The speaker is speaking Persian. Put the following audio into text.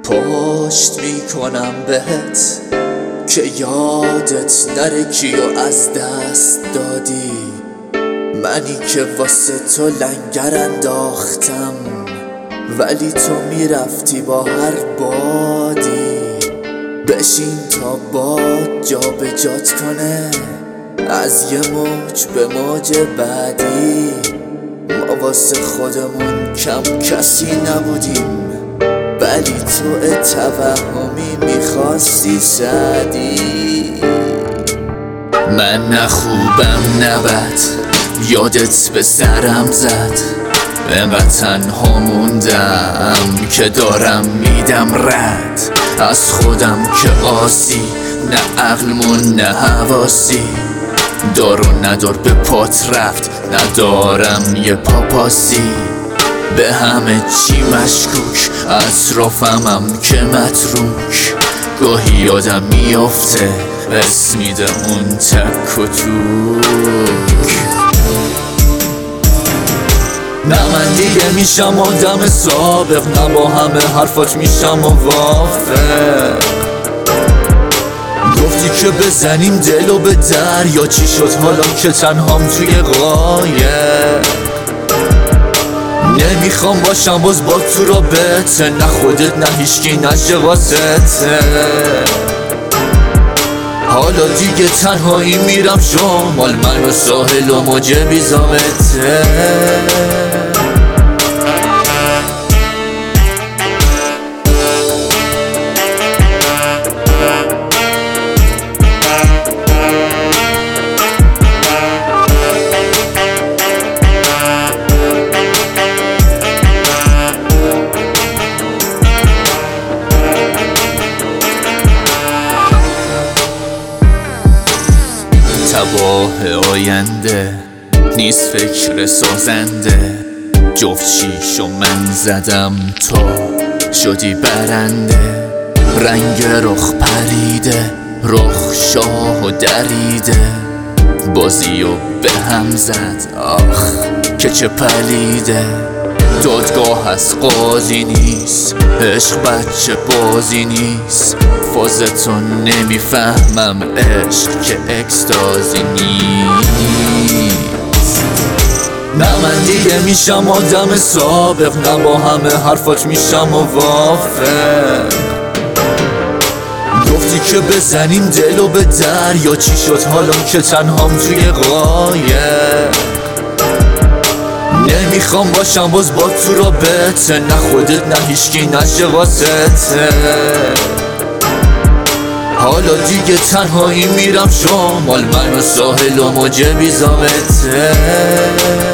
پشت میکنم بهت که یادت نره کیو از دست دادی، منی که واسه تو لنگر انداختم ولی تو میرفتی با هر بادی. بشین تا باد جا به جات کنه از یه موج به موج بعدی. ما واسه خودمون کم کسی نبودیم ولی تو توهمی میخواستی سعدی. من نه خوبم نه بد، یادت به سرم زد، انقدر تنها موندم که دارم میدم رد از خودم که آسی، نه عقلمون نه حواسی. دارو ندار به پات رفت، ندارم یه پاپاسی. به همه چی مشکوک، اطرافمم که متروک. گاهی یادم میافته اسم میده اون تک و توک. نه من دیگه میشم آدم سابق، نه با همه حرفات میشم موافق. گفتی که بزنیم دلو به دریا، چی شد حالا که تنهام توی قایق؟ نمیخوام باشم باز با تو رابطه، نه خودت نه هیچکی نشه واسطه. حالا دیگه تنهایی میرم شمال، من و ساحل و موج بی‌ضابطه. تباه آینده نیست فکر سازنده، جفت شیشو من زدم تو شدی برنده. رنگ رخ پریده، رخ شاه و دریده، بازیو به هم زد آخ که چه پلیده. دادگاه از قاضی نیست، عشق بچه بازی نیست. فازتون نمیفهمم عشق که اکستازی نیست. نه من دیگه میشم آدم سابق، نه با همه حرفات میشم موافق. گفتی که بزنیم دلو به دریا، چی شد حالا که تنهام توی قایق؟ نمیخوام باشم باز با تو رابطه، نه خودت نه هیچکی نشه واسطه. حالا دیگه تنهایی میرم شمال، من و ساحل و موج بی‌ضابطه.